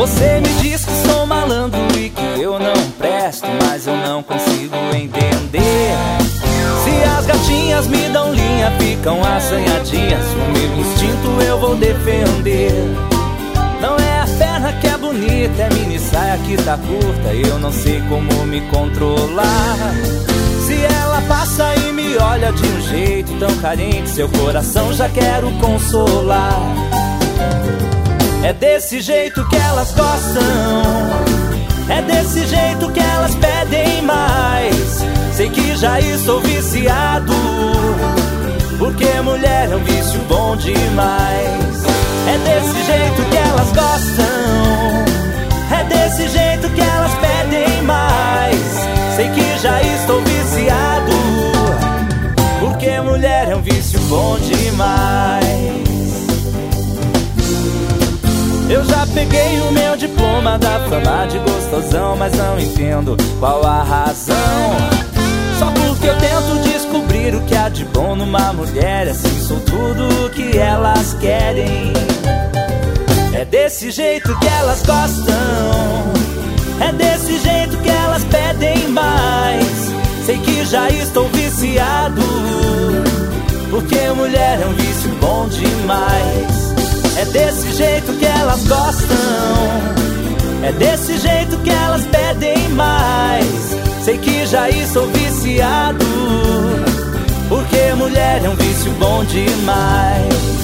Você me diz que sou malandro e que eu não presto, mas eu não consigo entender. Se as gatinhas me dão linha, ficam assanhadinhas, o meu instinto eu vou defender. Não é a perna que é bonita, é mini saia que tá curta, eu não sei como me controlar. Se ela passa e me olha de um jeito tão carente, seu coração já quero consolar. É desse jeito que elas gostam, é desse jeito que elas pedem mais. Sei que já estou viciado, porque mulher é um vício bom demais. É desse jeito que elas gostam, é desse jeito que elas pedem mais. Sei que já estou viciado, porque mulher é um vício bom demais. Eu já peguei o meu diploma da fama de gostosão, mas não entendo qual a razão. Só porque eu tento descobrir o que há de bom numa mulher, assim sou tudo o que elas querem. É desse jeito que elas gostam, é desse jeito que elas pedem mais. Sei que já estou viciado, porque mulher é um vício bom demais. É desse jeito que elas gostam, é desse jeito que elas pedem mais. Sei que já estou viciado, porque mulher é um vício bom demais.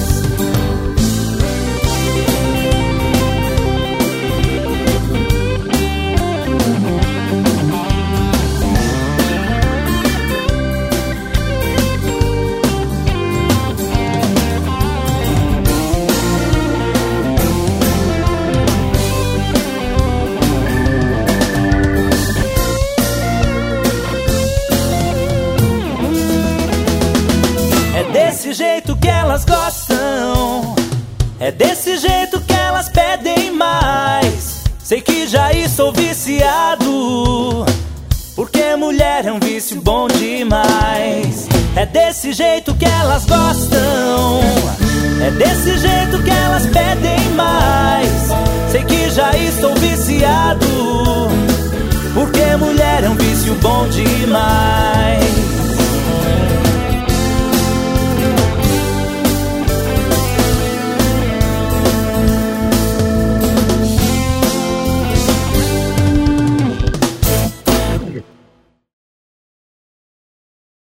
É desse jeito que elas gostam, é desse jeito que elas pedem mais. Sei que já estou viciado, porque mulher é um vício bom demais. É desse jeito que elas gostam, é desse jeito que elas pedem mais. Sei que já estou viciado, porque mulher é um vício bom demais.